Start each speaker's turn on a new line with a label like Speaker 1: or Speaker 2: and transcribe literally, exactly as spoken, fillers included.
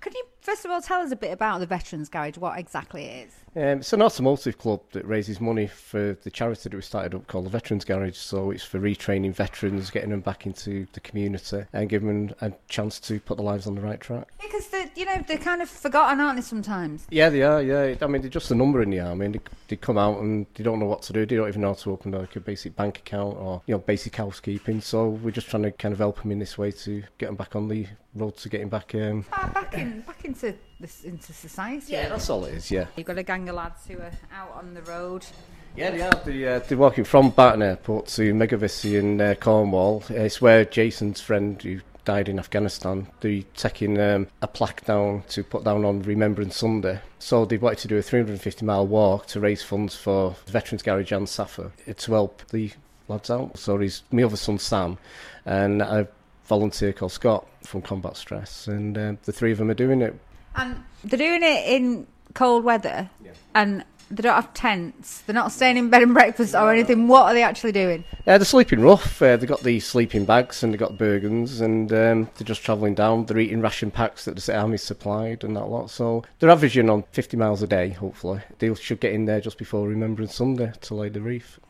Speaker 1: Could you first of all tell us a bit about the Veterans Garage, what exactly it is?
Speaker 2: Um, it's an automotive club that raises money for the charity that we started up called the Veterans Garage. So it's for retraining veterans, getting them back into the community and giving them a chance to put their lives on the right track.
Speaker 1: Because, the, you know, they're kind of forgotten, aren't they, sometimes?
Speaker 2: Yeah, they are, yeah. I mean, they're just a number in the army. They, they come out and they don't know what to do. They don't even know how to open like a basic bank account or, you know, basic housekeeping. So we're just trying to kind of help them in this way to get them back on the road to getting back... Um,
Speaker 1: ah, back, in, back into, this, into society.
Speaker 2: Yeah, that's all it is, yeah.
Speaker 1: You've got a gang of lads who are out on the road.
Speaker 2: Yeah, they are. They, uh, they're walking from Barton Airport to Megavissy in uh, Cornwall. It's where Jason's friend, who died in Afghanistan, they're taking um, a plaque down to put down on Remembrance Sunday. So they wanted to do a three hundred fifty mile walk to raise funds for the Veterans Garage and SAFA to help the lads out. So he's my other son Sam and a volunteer called Scott from Combat Stress, and uh, the three of them are doing it.
Speaker 1: And they're doing it in cold weather, yeah. And they don't have tents. They're not staying in bed and breakfast or anything. What are they actually doing?
Speaker 2: Uh, they're sleeping rough. Uh, they've got the sleeping bags and they've got Bergens, and um, they're just travelling down. They're eating ration packs that the army supplied and that lot. So they're averaging on fifty miles a day, hopefully. They should get in there just before Remembrance Sunday to lay the wreath.